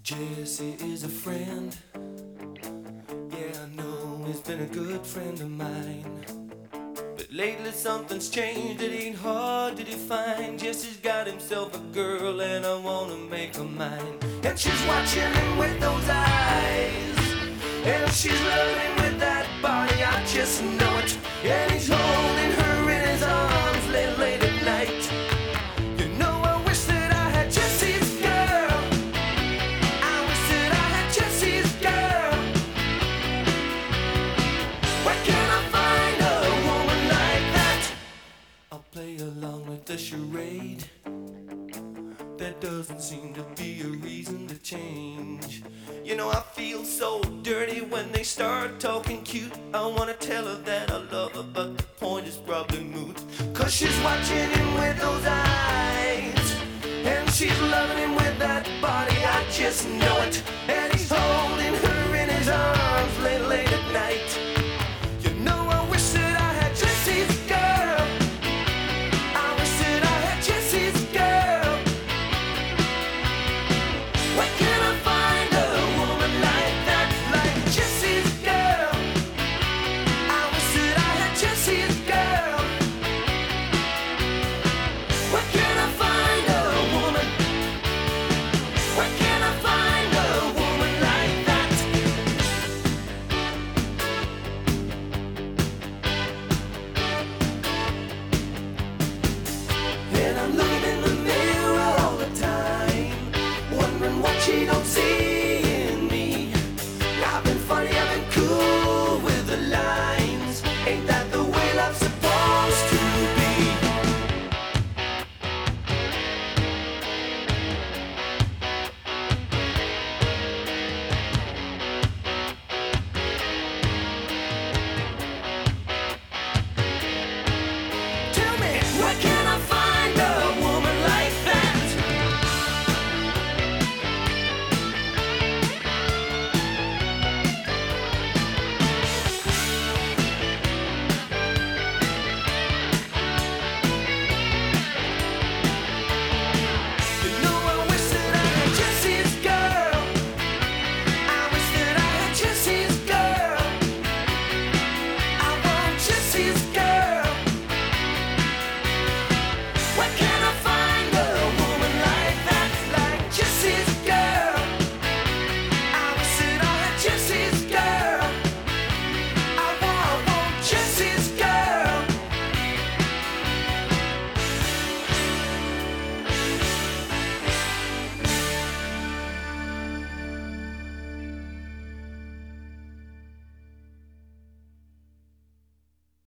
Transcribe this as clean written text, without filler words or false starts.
Jesse is a friend. Yeah, I know he's been a good friend of mine. But lately something's changed, it ain't hard to define. Jesse's got himself a girl and I wanna make her mine. And she's watching him with those eyes, and she's loving him with that body, I just know it. And he's holding her in his arms late at night. You know I wish that I had Jesse's girl. I wish that I had Jesse's girl. Where can I find a woman like that? I'll play along with the charade. There doesn't seem to be a reason to change. You know I feel so dirty when they start talking cute. I wanna tell her that I love her, but the point is probably moot. Cause she's watching him with those eyes, and she's loving him with that body, I just know it. And